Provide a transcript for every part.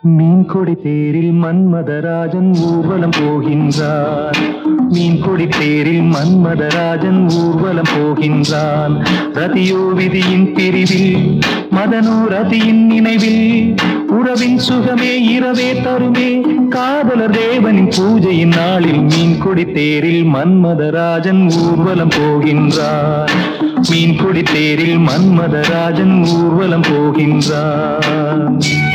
மீன்கொடி தேரில் மன்மதராஜன் ஊர்வலம் போகின்றான். மீன்கொடி தேரில் மன்மதராஜன் ஊர்வலம் போகின்றான். ரதியோ விதியின் பிரிவில், மதனோ ரதியின் நினைவில், உறவின் சுகமே இரவே தருமே, காதலர் தேவனின் பூஜையின் நாளில் மீன்கொடி தேரில் மன்மதராஜன் ஊர்வலம் போகின்றான். மீன்கொடி தேரில் மன்மதராஜன் ஊர்வலம் போகின்றான்.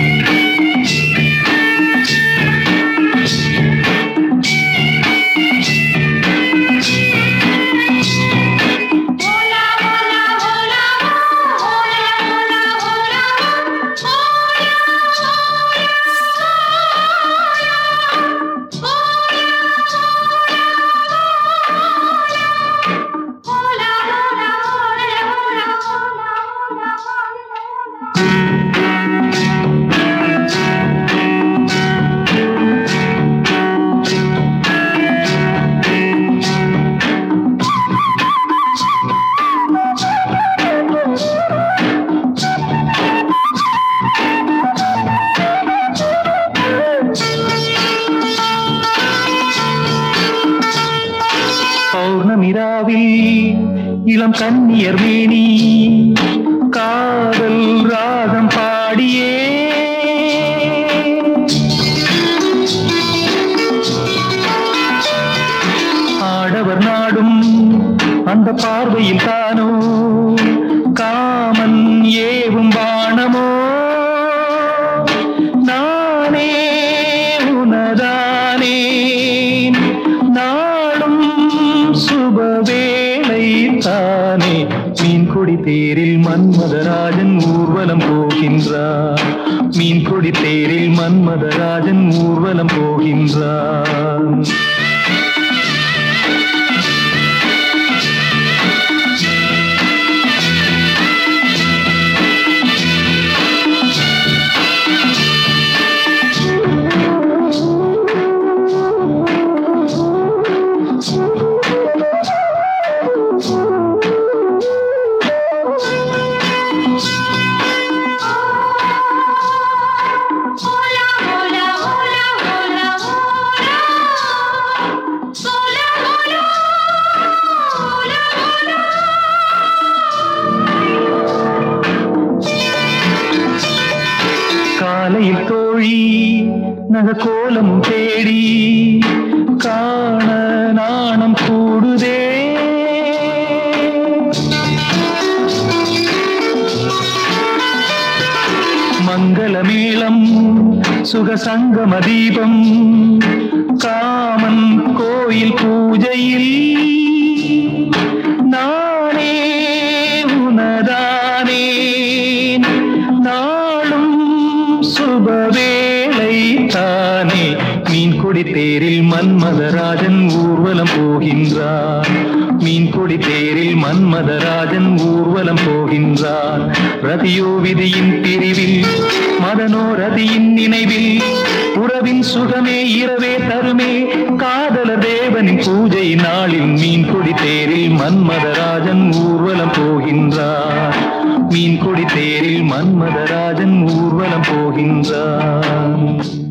பௌர்ணமிராவில் இளம் கன்னியர் மேனி காதல் ராகம் பாடியே, ஆடவர் நாடும் அந்த பார்வையில் தானோ காமன் ஏவும் பாணமோ, நானே உனதானே நாளும் சுபவேளை தானே. மீன்கொடி தேரில் மன்மதராஜன் ஊர்வலம் போகின்றான். மீன்கொடி தேரில் மன்மதராஜன் ஊர்வலம் போகின்றான். காலையில் தோழி நகக்கோலமும் தேடி காண நாணம் கூடுதே, மங்களமேளம் சுகசங்கம தீபம் காமன் கோயில் பூஜையில், நானே உனதானே நாளும் சுபவேளை தானே. மீன்கொடி தேரில் மன்மதராஜன் ஊர்வலம் போகின்றான். மீன்கொடி தேரில் மன்மதராஜன் ஊர்வலம் போகின்றான். ரதியோ விதியின் பிரிவில், மதனோ ரதியின் நினைவில், உறவின் சுகமே இரவே தருமே, காதலர் தேவனின் பூஜை நாளில் மீன்கொடி தேரில் மன்மதராஜன் ஊர்வலம் போகின்றான். மீன்கொடி தேரில் மன்மதராஜன் ஊர்வலம் போகின்றான்.